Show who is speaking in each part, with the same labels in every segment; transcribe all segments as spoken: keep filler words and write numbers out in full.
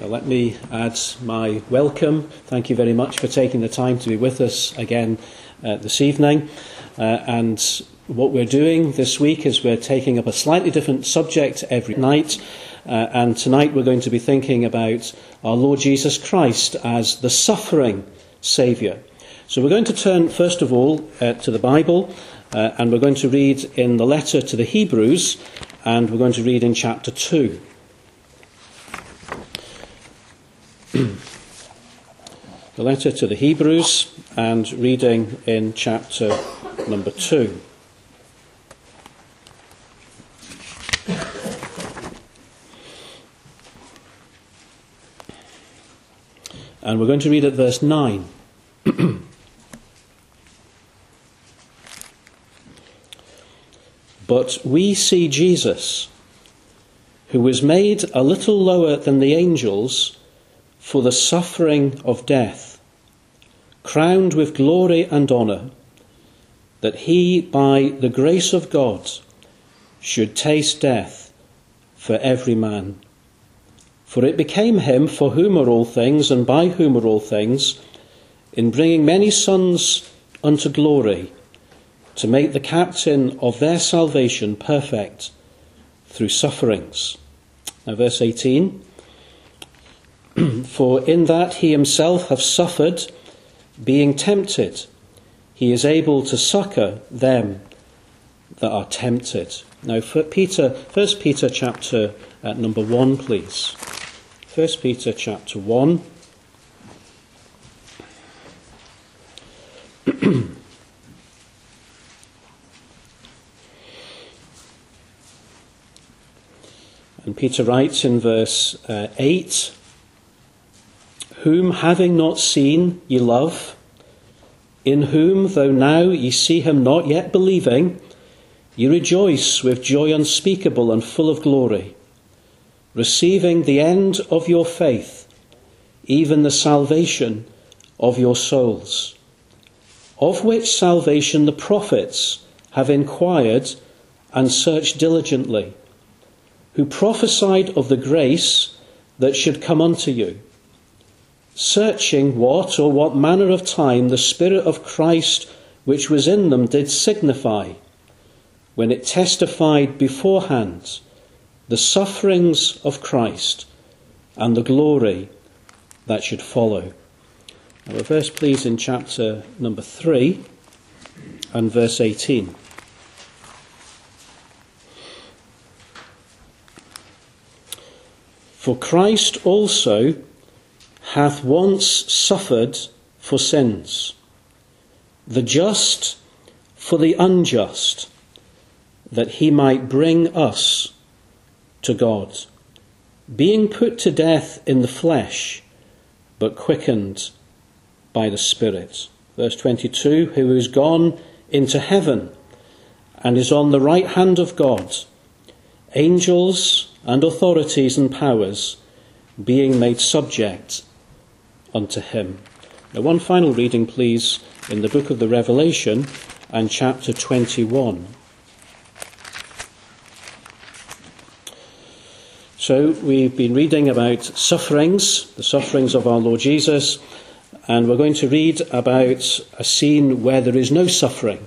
Speaker 1: Well, let me add my welcome. Thank you very much for taking the time to be with us again uh, this evening. Uh, and what we're doing this week is we're taking up a slightly different subject every night. Uh, and tonight we're going to be thinking about our Lord Jesus Christ as the suffering Saviour. So we're going to turn first of all uh, to the Bible, uh, and we're going to read in the letter to the Hebrews, and we're going to read in chapter two. The letter to the Hebrews, and reading in chapter number two. And we're going to read at verse nine. But we see Jesus, who was made a little lower than the angels for the suffering of death, crowned with glory and honour, that he, by the grace of God, should taste death for every man. For it became him, for whom are all things, and by whom are all things, in bringing many sons unto glory, to make the captain of their salvation perfect through sufferings. Now verse eighteen. For in that he himself hath suffered, being tempted, he is able to succour them that are tempted. Now for Peter, First Peter chapter uh, number one, please. First Peter chapter one. And Peter writes in verse uh, eight, whom having not seen ye love, in whom, though now ye see him not, yet believing, ye rejoice with joy unspeakable and full of glory, receiving the end of your faith, even the salvation of your souls, of which salvation the prophets have inquired and searched diligently, who prophesied of the grace that should come unto you, searching what or what manner of time the Spirit of Christ which was in them did signify, when it testified beforehand the sufferings of Christ and the glory that should follow. Now a verse please in chapter number three and verse eighteen. For Christ also hath once suffered for sins, the just for the unjust, that he might bring us to God, being put to death in the flesh, but quickened by the Spirit. Verse twenty-two, who is gone into heaven and is on the right hand of God, angels and authorities and powers being made subject unto him. Now one final reading please in the book of the Revelation and chapter twenty-one. So we've been reading about sufferings, the sufferings of our Lord Jesus, and we're going to read about a scene where there is no suffering.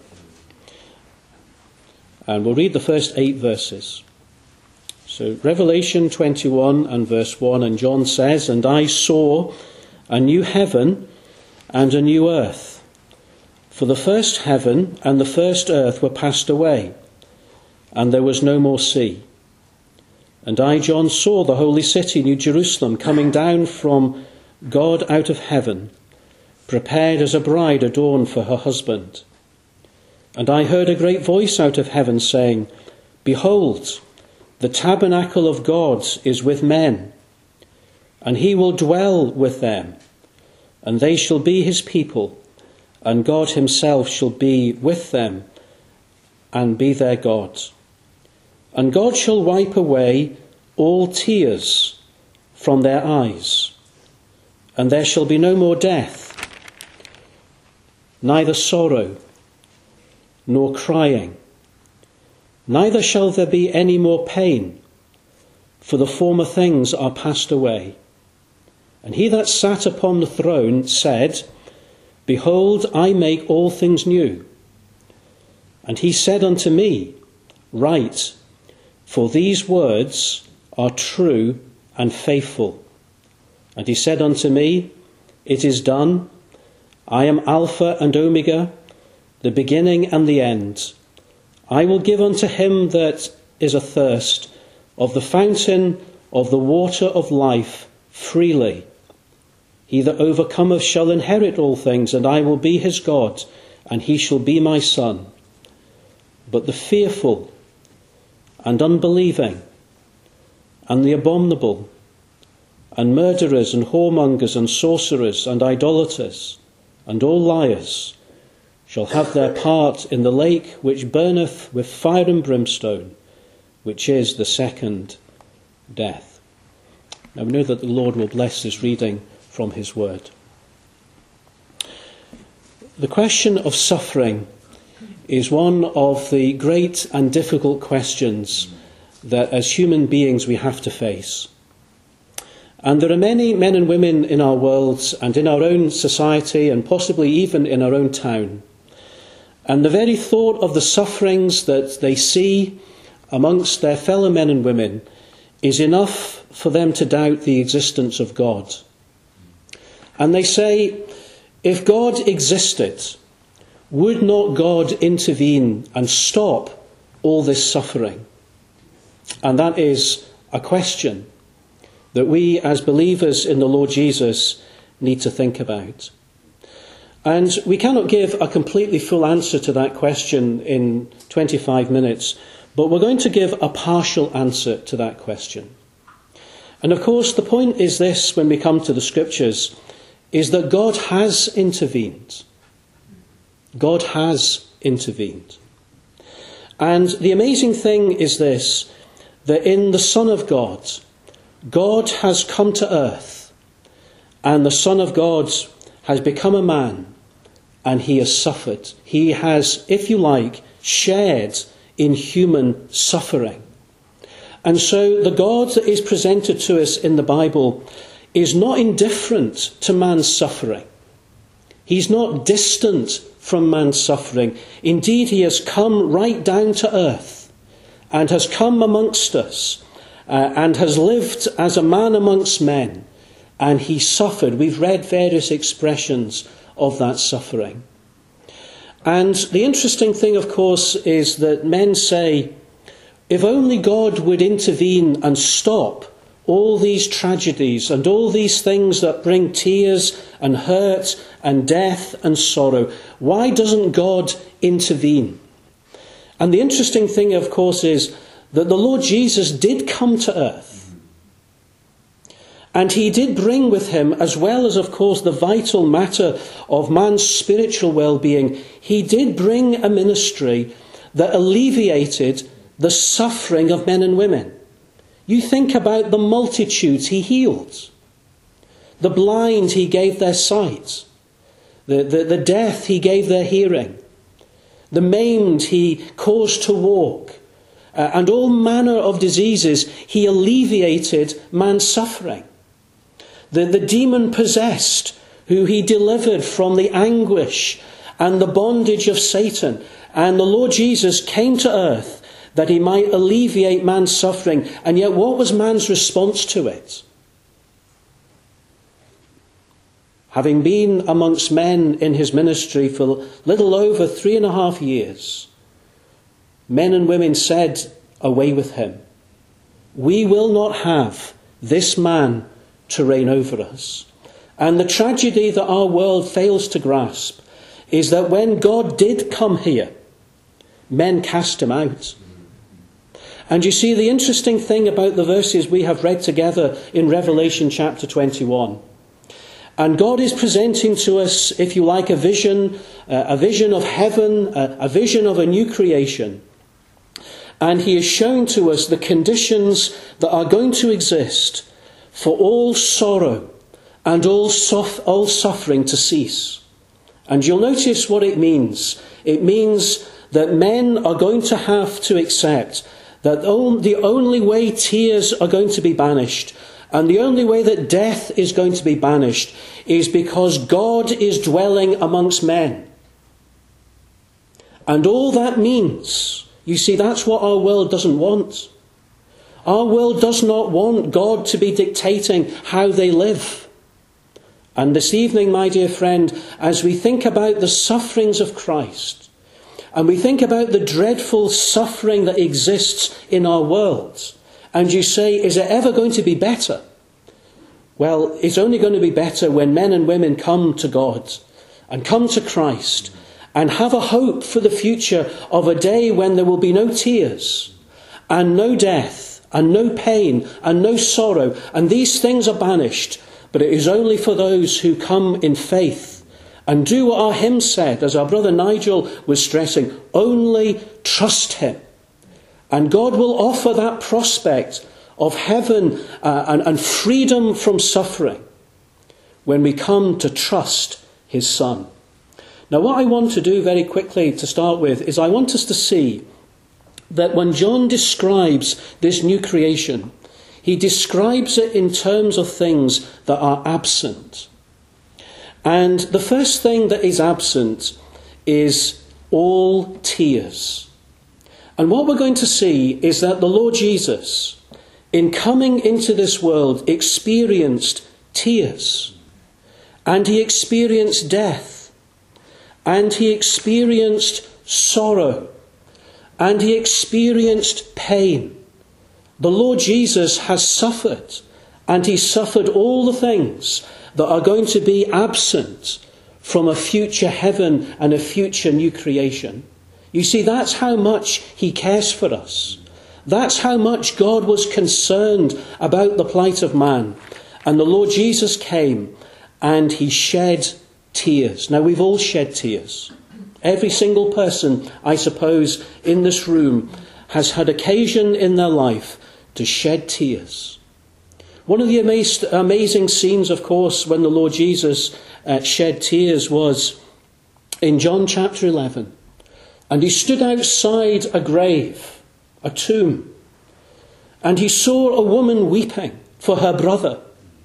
Speaker 1: And we'll read the first eight verses. So Revelation twenty-one and verse one, and John says, and I saw a new heaven and a new earth, for the first heaven and the first earth were passed away, and there was no more sea. And I, John, saw the holy city, New Jerusalem, coming down from God out of heaven, prepared as a bride adorned for her husband. And I heard a great voice out of heaven saying, behold, the tabernacle of God is with men, and he will dwell with them, and they shall be his people, and God himself shall be with them, and be their God. And God shall wipe away all tears from their eyes, and there shall be no more death, neither sorrow, nor crying, neither shall there be any more pain, for the former things are passed away. And he that sat upon the throne said, Behold, I make all things new. And he said unto me, Write, for these words are true and faithful. And he said unto me, It is done. I am Alpha and Omega, the beginning and the end. I will give unto him that is athirst of the fountain of the water of life freely. He that overcometh shall inherit all things, and I will be his God, and he shall be my son. But the fearful and unbelieving, and the abominable, and murderers, and whoremongers, and sorcerers, and idolaters, and all liars, shall have their part in the lake which burneth with fire and brimstone, which is the second death. Now we know that the Lord will bless this reading from his word. The question of suffering is one of the great and difficult questions that as human beings we have to face. And there are many men and women in our world and in our own society and possibly even in our own town. And the very thought of the sufferings that they see amongst their fellow men and women is enough for them to doubt the existence of God. And they say, if God existed, would not God intervene and stop all this suffering? And that is a question that we as believers in the Lord Jesus need to think about. And we cannot give a completely full answer to that question in twenty-five minutes, but we're going to give a partial answer to that question. And of course, the point is this when we come to the scriptures, is that God has intervened. God has intervened. And the amazing thing is this, that in the Son of God, God has come to earth, and the Son of God has become a man, and he has suffered. He has, if you like, shared in human suffering. And so the God that is presented to us in the Bible is not indifferent to man's suffering. He's not distant from man's suffering. Indeed, he has come right down to earth and has come amongst us uh, and has lived as a man amongst men. And he suffered. We've read various expressions of that suffering. And the interesting thing, of course, is that men say, if only God would intervene and stop all these tragedies and all these things that bring tears and hurt and death and sorrow, why doesn't God intervene? And the interesting thing, of course, is that the Lord Jesus did come to earth. And he did bring with him, as well as, of course, the vital matter of man's spiritual well-being, he did bring a ministry that alleviated the suffering of men and women. You think about the multitudes he healed. The blind he gave their sight. The, the, the deaf he gave their hearing. The maimed he caused to walk. Uh, and all manner of diseases he alleviated man's suffering. The, the demon-possessed who he delivered from the anguish and the bondage of Satan. And the Lord Jesus came to earth that he might alleviate man's suffering. And yet what was man's response to it? Having been amongst men in his ministry for little over three and a half years, men and women said, away with him. We will not have this man to reign over us. And the tragedy that our world fails to grasp is that when God did come here, men cast him out. And you see, the interesting thing about the verses we have read together in Revelation chapter twenty-one. And God is presenting to us, if you like, a vision, uh, a vision of heaven, uh, a vision of a new creation. And he is showing to us the conditions that are going to exist for all sorrow and all, sof- all suffering to cease. And you'll notice what it means. It means that men are going to have to accept that the only way tears are going to be banished And the only way that death is going to be banished is because God is dwelling amongst men. And all that means, you see, that's what our world doesn't want. Our world does not want God to be dictating how they live. And this evening, my dear friend, as we think about the sufferings of Christ, and we think about the dreadful suffering that exists in our world, and you say, is it ever going to be better? Well, it's only going to be better when men and women come to God and come to Christ and have a hope for the future of a day when there will be no tears and no death and no pain and no sorrow. And these things are banished, but it is only for those who come in faith and do what our hymn said, as our brother Nigel was stressing, only trust him. And God will offer that prospect of heaven uh, and, and freedom from suffering when we come to trust his Son. Now, what I want to do very quickly to start with is I want us to see that when John describes this new creation, he describes it in terms of things that are absent. And the first thing that is absent is all tears. And what we're going to see is that the Lord Jesus, in coming into this world, experienced tears. And he experienced death. And he experienced sorrow. And he experienced pain. The Lord Jesus has suffered. And he suffered all the things that are going to be absent from a future heaven and a future new creation. You see, that's how much he cares for us. That's how much God was concerned about the plight of man. And the Lord Jesus came and he shed tears. Now, we've all shed tears. Every single person, I suppose, in this room has had occasion in their life to shed tears. One of the amazed, amazing scenes, of course, when the Lord Jesus uh, shed tears was in John chapter eleven. And he stood outside a grave, a tomb, and he saw a woman weeping for her brother.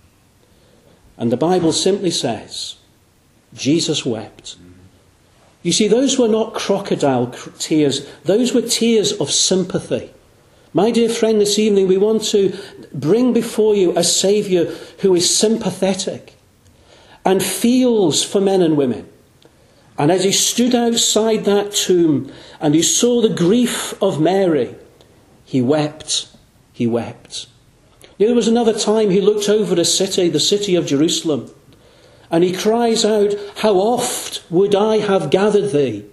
Speaker 1: And the Bible simply says, Jesus wept. You see, those were not crocodile tears. Those were tears of sympathy. My dear friend, this evening we want to bring before you a Saviour who is sympathetic and feels for men and women. And as he stood outside that tomb and he saw the grief of Mary, he wept, he wept. There was another time he looked over a city, the city of Jerusalem, and he cries out, how oft would I have gathered thee?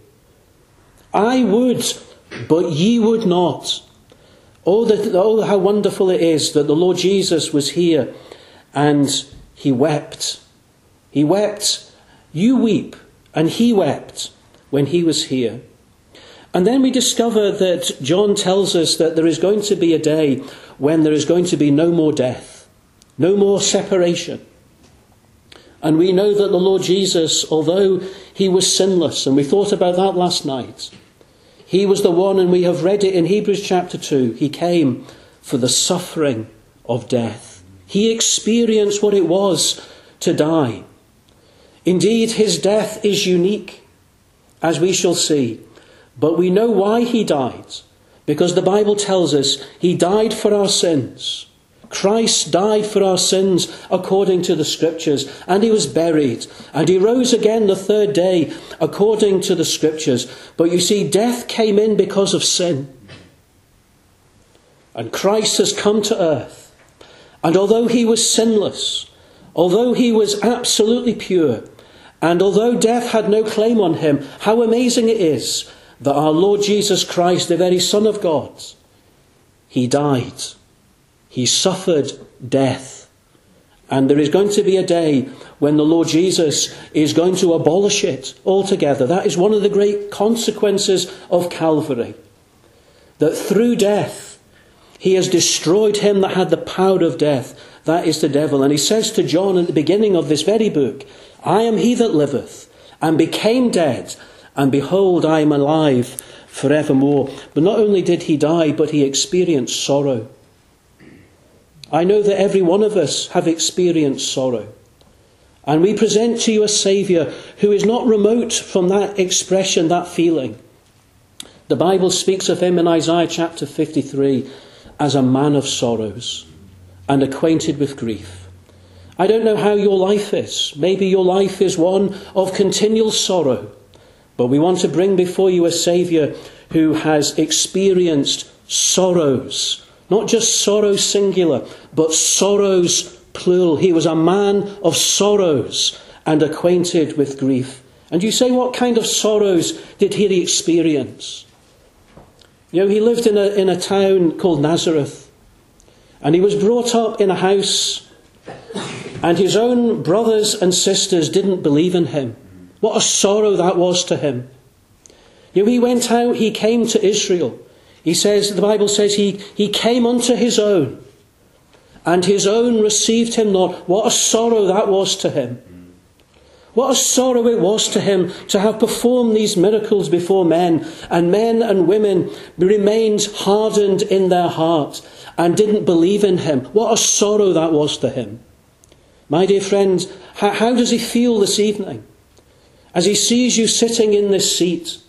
Speaker 1: I would, but ye would not. Oh, that, oh, how wonderful it is that the Lord Jesus was here and he wept. He wept. You weep. And he wept when he was here. And then we discover that John tells us that there is going to be a day when there is going to be no more death, no more separation. And we know that the Lord Jesus, although he was sinless, and we thought about that last night, he was the one, and we have read it in Hebrews chapter two, he came for the suffering of death. He experienced what it was to die. Indeed, his death is unique, as we shall see. But we know why he died, because the Bible tells us he died for our sins. Christ died for our sins according to the Scriptures, and he was buried, and he rose again the third day according to the Scriptures. But you see, death came in because of sin. And Christ has come to earth. And although he was sinless, although he was absolutely pure, and although death had no claim on him, how amazing it is that our Lord Jesus Christ, the very Son of God, he died. He suffered death. And there is going to be a day when the Lord Jesus is going to abolish it altogether. That is one of the great consequences of Calvary. That through death, he has destroyed him that had the power of death. That is the devil. And he says to John at the beginning of this very book, I am he that liveth, and became dead, and behold, I am alive forevermore. But not only did he die, but he experienced sorrow. I know that every one of us have experienced sorrow. And we present to you a Saviour who is not remote from that expression, that feeling. The Bible speaks of him in Isaiah chapter fifty-three as a man of sorrows and acquainted with grief. I don't know how your life is. Maybe your life is one of continual sorrow. But we want to bring before you a Saviour who has experienced sorrows. Not just sorrows singular, but sorrows plural. He was a man of sorrows and acquainted with grief. And you say, what kind of sorrows did he experience? You know, he lived in a, in a town called Nazareth. And he was brought up in a house. And his own brothers and sisters didn't believe in him. What a sorrow that was to him. You know, he went out, he came to Israel. He says, the Bible says he, he came unto his own, and his own received him not. What a sorrow that was to him. What a sorrow it was to him to have performed these miracles before men, and men and women remained hardened in their heart and didn't believe in him. What a sorrow that was to him. My dear friends, how, how does he feel this evening as he sees you sitting in this seat?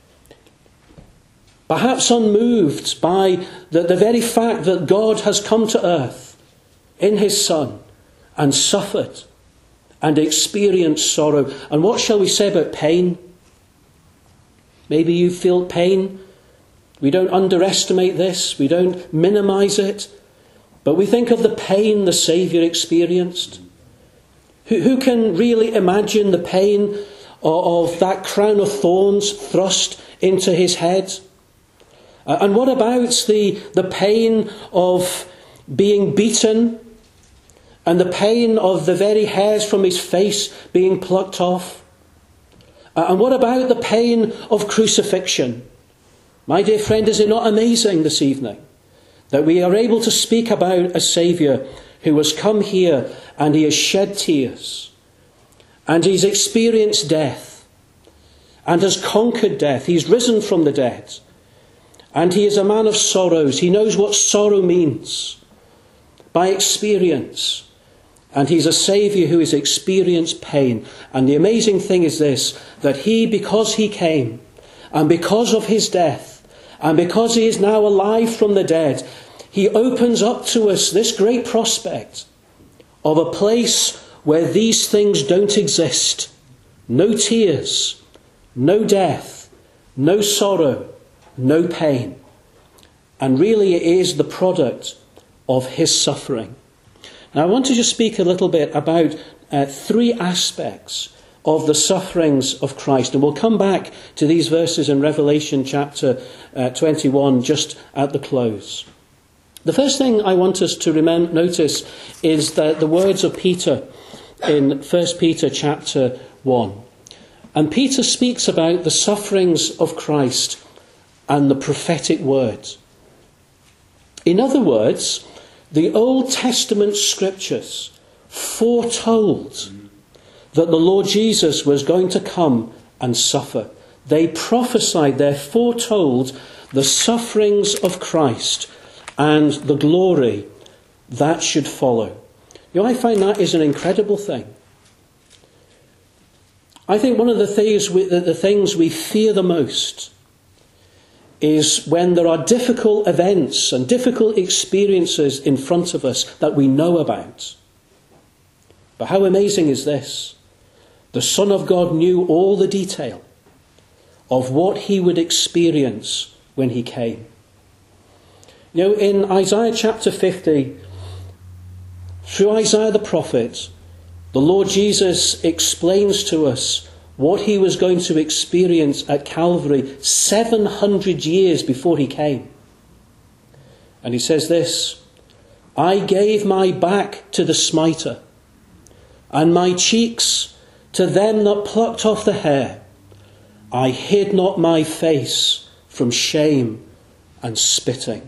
Speaker 1: Perhaps unmoved by the, the very fact that God has come to earth in his Son and suffered and experienced sorrow. And what shall we say about pain? Maybe you feel pain. We don't underestimate this. We don't minimize it. But we think of the pain the Saviour experienced. Who, who can really imagine the pain of, of that crown of thorns thrust into his head? Uh, and what about the, the pain of being beaten and the pain of the very hairs from his face being plucked off? Uh, and what about the pain of crucifixion? My dear friend, is it not amazing this evening that we are able to speak about a Saviour who has come here and he has shed tears and he's experienced death and has conquered death. He's risen from the dead. And he is a man of sorrows. He knows what sorrow means by experience. And he's a Saviour who has experienced pain. And the amazing thing is this, that he, because he came, and because of his death, and because he is now alive from the dead, he opens up to us this great prospect of a place where these things don't exist. No tears, no death, no sorrow, no pain. And really it is the product of his suffering. Now I want to just speak a little bit about uh, three aspects of the sufferings of Christ. And we'll come back to these verses in Revelation chapter uh, twenty-one just at the close. The first thing I want us to remember, notice is that the words of Peter in First Peter chapter one. And Peter speaks about the sufferings of Christ and the prophetic word. In other words, the Old Testament scriptures foretold that the Lord Jesus was going to come and suffer. They prophesied, they foretold the sufferings of Christ and the glory that should follow. You know, I find that is an incredible thing. I think one of the things we, the, the things we fear the most is when there are difficult events and difficult experiences in front of us that we know about. But how amazing is this? The Son of God knew all the detail of what he would experience when he came. You know, in Isaiah chapter fifty, through Isaiah the prophet, the Lord Jesus explains to us what he was going to experience at Calvary seven hundred years before he came. And he says this, I gave my back to the smiter, and my cheeks to them that plucked off the hair. I hid not my face from shame and spitting.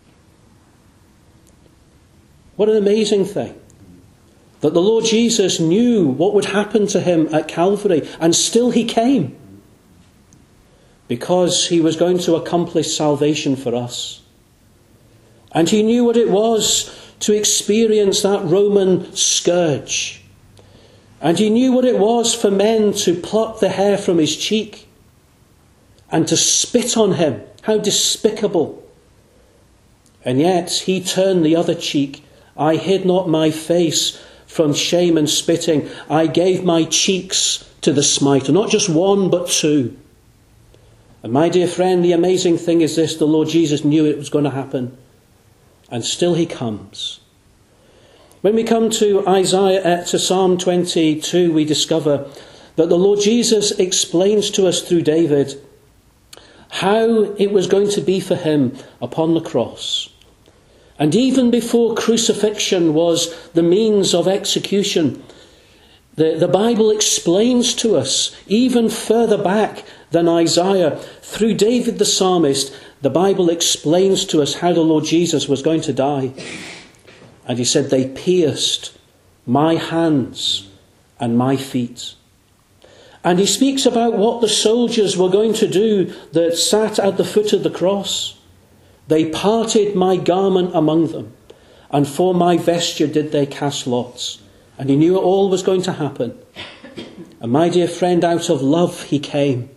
Speaker 1: What an amazing thing. That the Lord Jesus knew what would happen to him at Calvary, and still he came. Because he was going to accomplish salvation for us. And he knew what it was to experience that Roman scourge. And he knew what it was for men to pluck the hair from his cheek and to spit on him. How despicable. And yet he turned the other cheek. I hid not my face from shame and spitting. I gave my cheeks to the smiter. Not just one, but two. And my dear friend, the amazing thing is this. The Lord Jesus knew it was going to happen. And still he comes. When we come to Isaiah, to Psalm twenty-two, we discover that the Lord Jesus explains to us through David how it was going to be for him upon the cross. And even before crucifixion was the means of execution, the, the Bible explains to us, even further back than Isaiah, through David the psalmist, the Bible explains to us how the Lord Jesus was going to die. And he said, they pierced my hands and my feet. And he speaks about what the soldiers were going to do that sat at the foot of the cross. They parted my garment among them, and for my vesture did they cast lots. And he knew it all was going to happen. And my dear friend, out of love he came.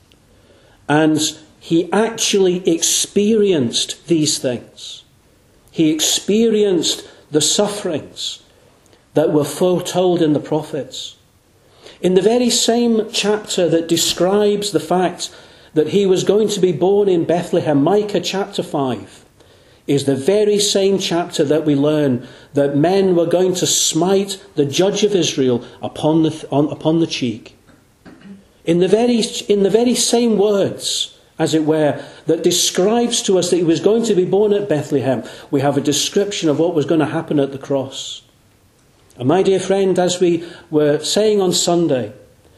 Speaker 1: And he actually experienced these things. He experienced the sufferings that were foretold in the prophets. In the very same chapter that describes the fact that he was going to be born in Bethlehem, Micah chapter five, is the very same chapter that we learn that men were going to smite the judge of Israel upon the, on, upon the cheek. In the very, in the very same words, as it were, that describes to us that he was going to be born at Bethlehem, we have a description of what was going to happen at the cross. And my dear friend, as we were saying on Sunday,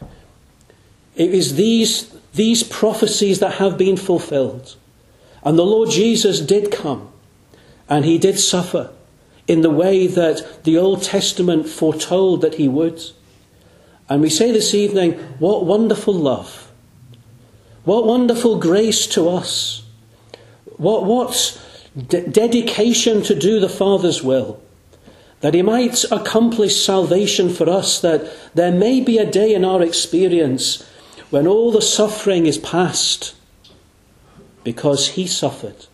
Speaker 1: it is these, these prophecies that have been fulfilled. And the Lord Jesus did come, and he did suffer in the way that the Old Testament foretold that he would. And we say this evening, what wonderful love. What wonderful grace to us. What, what de- dedication to do the Father's will. That he might accomplish salvation for us, that there may be a day in our experience when all the suffering is past because he suffered.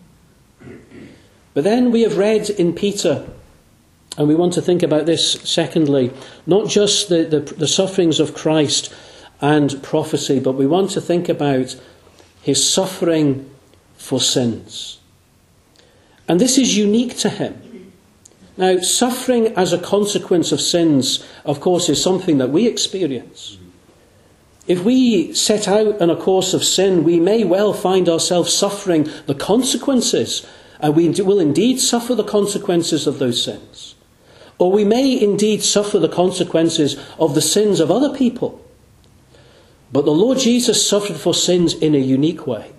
Speaker 1: But then we have read in Peter, and we want to think about this secondly, not just the, the, the sufferings of Christ and prophecy, but we want to think about his suffering for sins. And this is unique to him. Now, suffering as a consequence of sins, of course, is something that we experience. If we set out on a course of sin, we may well find ourselves suffering the consequences, and we will indeed suffer the consequences of those sins. Or we may indeed suffer the consequences of the sins of other people. But the Lord Jesus suffered for sins in a unique way.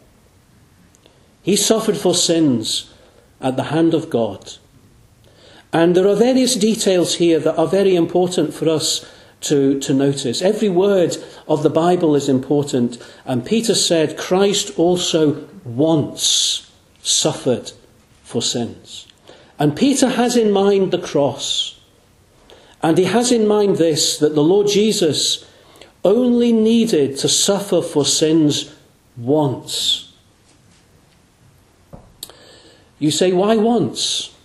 Speaker 1: He suffered for sins at the hand of God. And there are various details here that are very important for us to, to notice. Every word of the Bible is important. And Peter said, Christ also once suffered for sins. And Peter has in mind the cross. And he has in mind this, that the Lord Jesus only needed to suffer for sins once. You say, why once?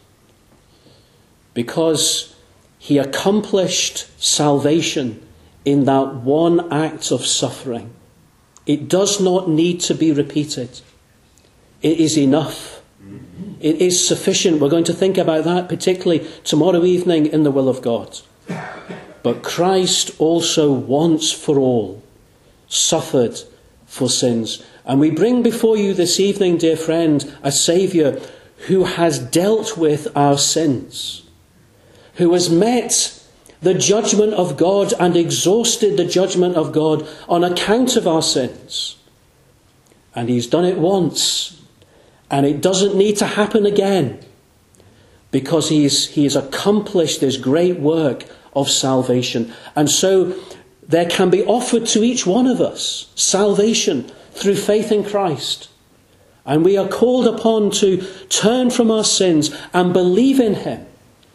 Speaker 1: Because he accomplished salvation in that one act of suffering. It does not need to be repeated. It is enough. It is sufficient. We're going to think about that particularly tomorrow evening in the will of God. But Christ also once for all suffered for sins. And we bring before you this evening, dear friend, a Saviour who has dealt with our sins, who has met the judgment of God and exhausted the judgment of God on account of our sins. And he's done it once, and it doesn't need to happen again, because he's, he has accomplished this great work of salvation. And so there can be offered to each one of us salvation through faith in Christ. And we are called upon to turn from our sins and believe in him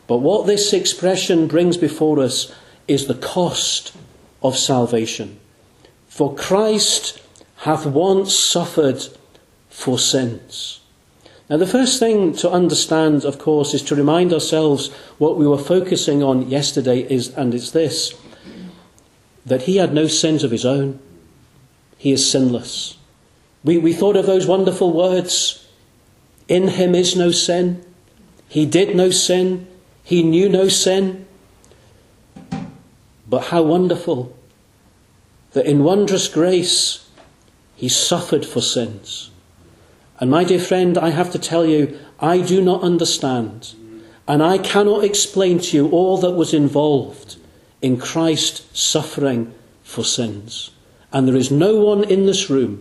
Speaker 1: But what this expression brings before us is the cost of salvation. For Christ hath once suffered for sins. Now, the first thing to understand, of course, is to remind ourselves what we were focusing on yesterday is, and it's this, that he had no sins of his own. He is sinless. We, we thought of those wonderful words, in him is no sin. He did no sin. He knew no sin. But how wonderful that in wondrous grace he suffered for sins. And my dear friend, I have to tell you, I do not understand, and I cannot explain to you all that was involved in Christ suffering for sins. And there is no one in this room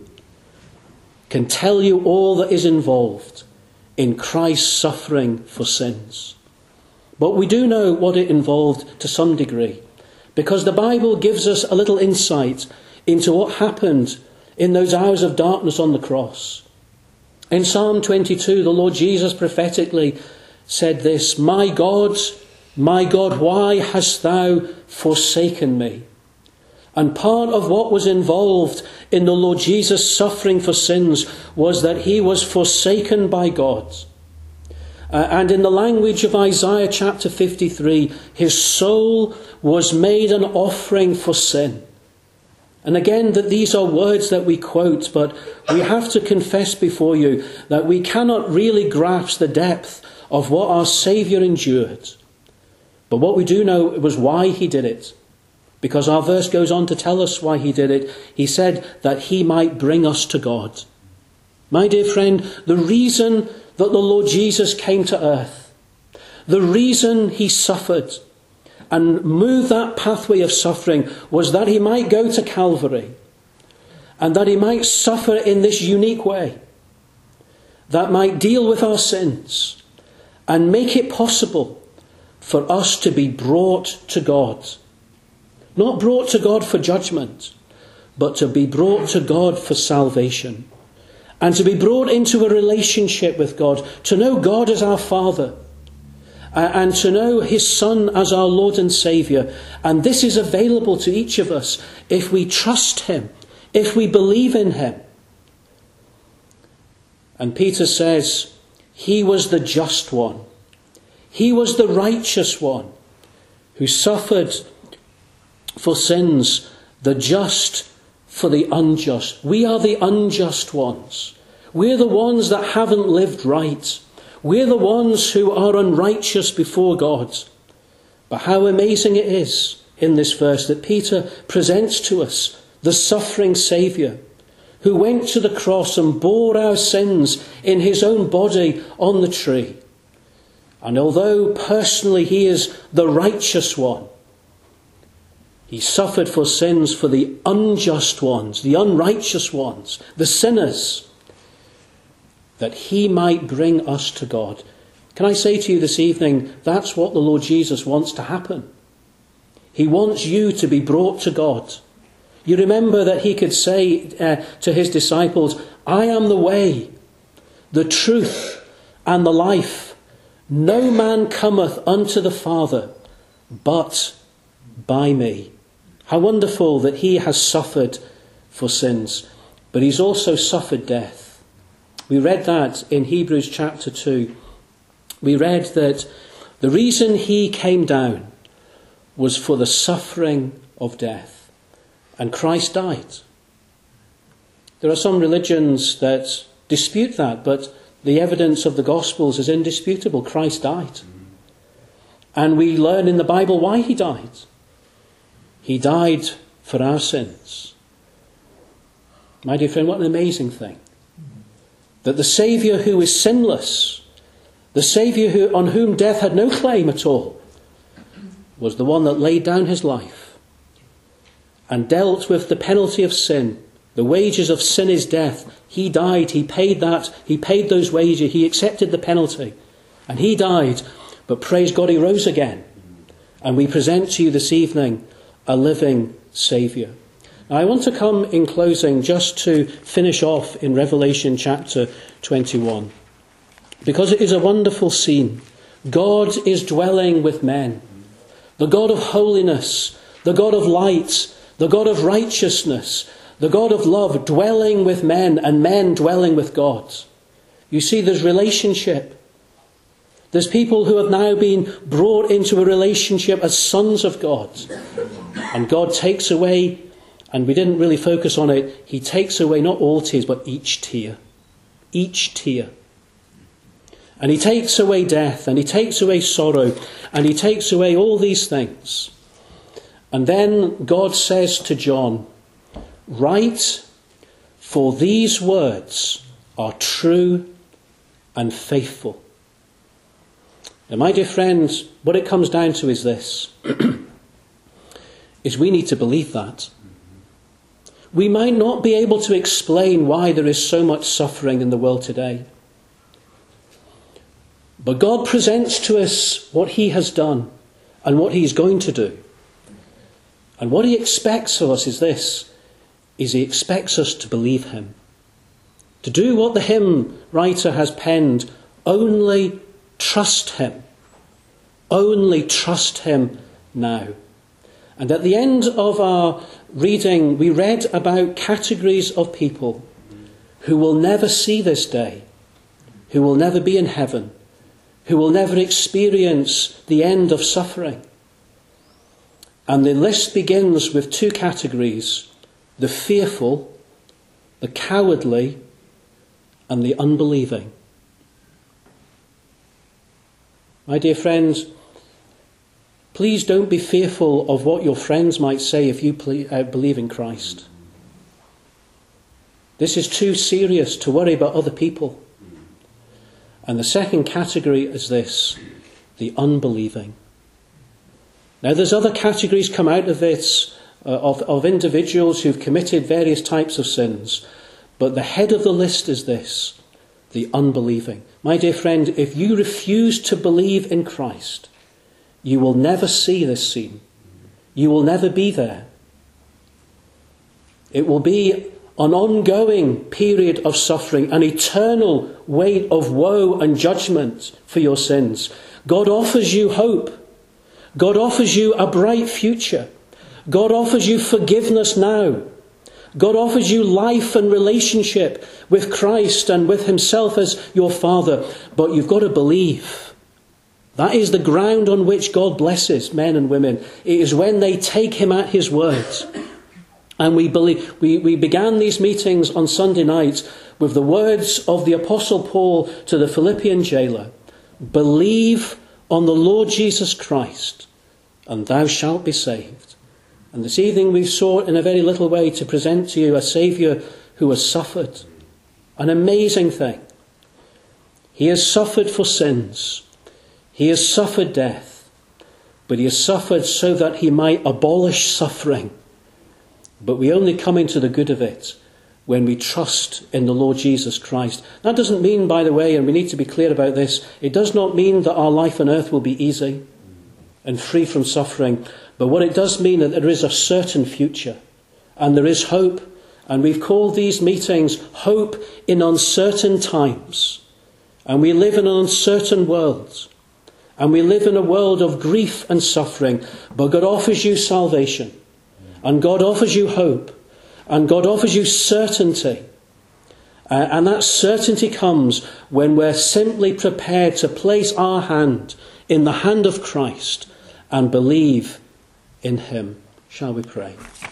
Speaker 1: can tell you all that is involved in Christ suffering for sins. But we do know what it involved to some degree, because the Bible gives us a little insight into what happened in those hours of darkness on the cross. In Psalm twenty-two, the Lord Jesus prophetically said this, "My God, my God, why hast thou forsaken me?" And part of what was involved in the Lord Jesus suffering for sins was that he was forsaken by God. Uh, and in the language of Isaiah chapter fifty-three, his soul was made an offering for sin. And again, that these are words that we quote, but we have to confess before you that we cannot really grasp the depth of what our Saviour endured. But what we do know was why he did it. Because our verse goes on to tell us why he did it. He said that he might bring us to God. My dear friend, the reason that the Lord Jesus came to earth, the reason he suffered and moved that pathway of suffering was that he might go to Calvary and that he might suffer in this unique way that might deal with our sins and make it possible for us to be brought to God. Not brought to God for judgment, but to be brought to God for salvation. And to be brought into a relationship with God, to know God as our Father, uh, and to know his Son as our Lord and Saviour. And this is available to each of us if we trust him, if we believe in him. And Peter says, he was the just one. He was the righteous one who suffered for sins, the just for the unjust. We are the unjust ones. We're the ones that haven't lived right. We're the ones who are unrighteous before God. But how amazing it is in this verse that Peter presents to us the suffering Saviour who went to the cross and bore our sins in his own body on the tree. And although personally he is the righteous one, he suffered for sins for the unjust ones, the unrighteous ones, the sinners, that he might bring us to God. Can I say to you this evening, that's what the Lord Jesus wants to happen. He wants you to be brought to God. You remember that he could say uh, to his disciples, I am the way, the truth, and the life. No man cometh unto the Father but by me. How wonderful that he has suffered for sins, but he's also suffered death. We read that in Hebrews chapter two. We read that the reason he came down was for the suffering of death, and Christ died. There are some religions that dispute that, but the evidence of the Gospels is indisputable. Christ died. And we learn in the Bible why he died. He died for our sins. My dear friend, what an amazing thing. That the Saviour who is sinless, the Saviour who, on whom death had no claim at all, was the one that laid down his life and dealt with the penalty of sin. The wages of sin is death. He died. He paid that. He paid those wages. He accepted the penalty. And he died. But praise God, he rose again. And we present to you this evening a living Saviour. Now, I want to come in closing just to finish off in Revelation chapter twenty-one. Because it is a wonderful scene God is dwelling with men. The God of holiness, the God of light, the God of righteousness, the God of love dwelling with men and men dwelling with God. You see, there's relationship. There's people who have now been brought into a relationship as sons of God. And God takes away, and we didn't really focus on it, he takes away not all tears, but each tear. Each tear. And he takes away death, and he takes away sorrow, and he takes away all these things. And then God says to John, write, for these words are true and faithful. Now, my dear friends, what it comes down to is this, is we need to believe that. We might not be able to explain why there is so much suffering in the world today. But God presents to us what he has done and what he's going to do. And what he expects of us is this, is he expects us to believe him. To do what the hymn writer has penned, only trust him. Only trust him now. And at the end of our reading, we read about categories of people who will never see this day, who will never be in heaven, who will never experience the end of suffering. And the list begins with two categories, the fearful, the cowardly, and the unbelieving. My dear friends, please don't be fearful of what your friends might say if you believe in Christ. This is too serious to worry about other people. And the second category is this, the unbelieving. Now there's other categories come out of this, uh, of, of individuals who've committed various types of sins. But the head of the list is this, the unbelieving. My dear friend, if you refuse to believe in Christ, you will never see this scene. You will never be there. It will be an ongoing period of suffering, an eternal weight of woe and judgment for your sins. God offers you hope. God offers you a bright future. God offers you forgiveness now. God offers you life and relationship with Christ and with himself as your Father. But you've got to believe. That is the ground on which God blesses men and women. It is when they take him at his word. And we believe, we, we began these meetings on Sunday nights with the words of the Apostle Paul to the Philippian jailer. Believe on the Lord Jesus Christ, and thou shalt be saved. And this evening we sought in a very little way to present to you a Saviour who has suffered. An amazing thing. He has suffered for sins. He has suffered death. But he has suffered so that he might abolish suffering. But we only come into the good of it when we trust in the Lord Jesus Christ. That doesn't mean, by the way, and we need to be clear about this, it does not mean that our life on earth will be easy and free from suffering. But what it does mean is that there is a certain future and there is hope. And we've called these meetings Hope in Uncertain Times. And we live in an uncertain world. And we live in a world of grief and suffering. But God offers you salvation. And God offers you hope. And God offers you certainty. Uh, and that certainty comes when we're simply prepared to place our hand in the hand of Christ and believe in him. Shall we pray?